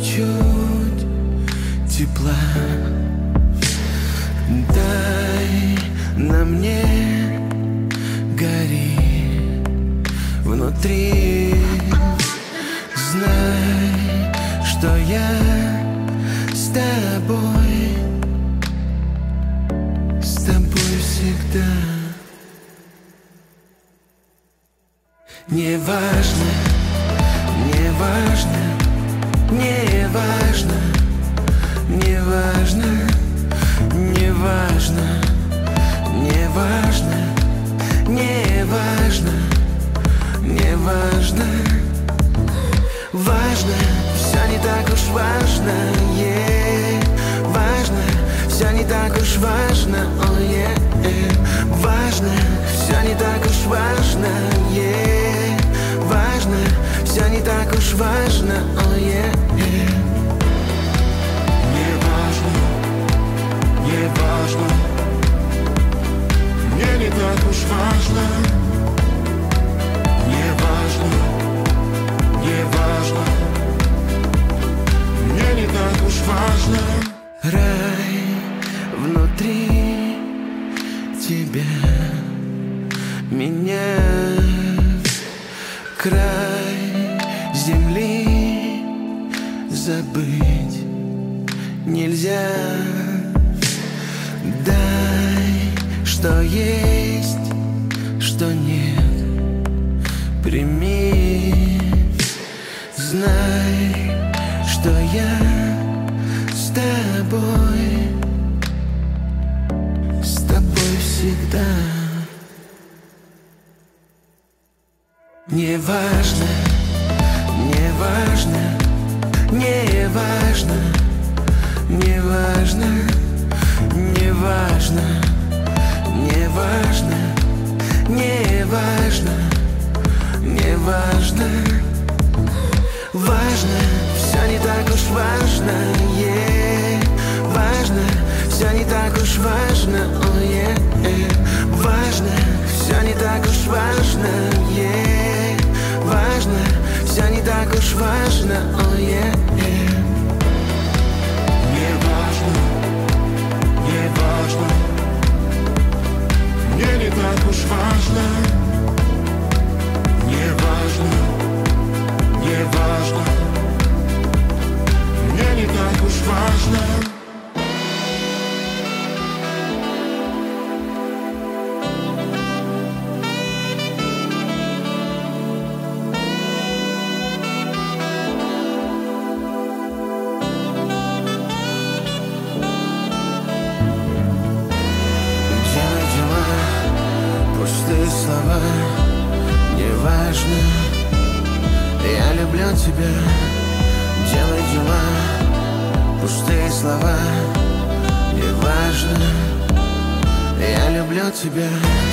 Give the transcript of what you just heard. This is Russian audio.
чуть тепла. Дай на мне, гори внутри. Знай, что я с тобой всегда. Не важно, не важно, не важно, не важно, не важно, не важно, не важно, не важно. Важно, все не так уж важно, важно, все не так уж важно, важно, все не так уж важно, важно, все не так уж важно, Не важно, не важно, мне не так уж важно. Не важно, не важно, мне не так уж важно. Рай внутри тебя, меня край земли забыть нельзя. Дай, что есть, что нет, прими. Знай, что я с тобой всегда. Не важно, не важно, не важно, не важно, не важно, не важно, не важно, не важно. Важно, все не так уж важно, важно, все не так уж важно, важно, все не так уж важно, важно, все не так уж важно, Не важно, не важно, мне не так уж важно. Не важно, не важно, мне не так уж важно. Слова, неважно, я люблю тебя. Делай дела, пустые слова, неважно, я люблю тебя.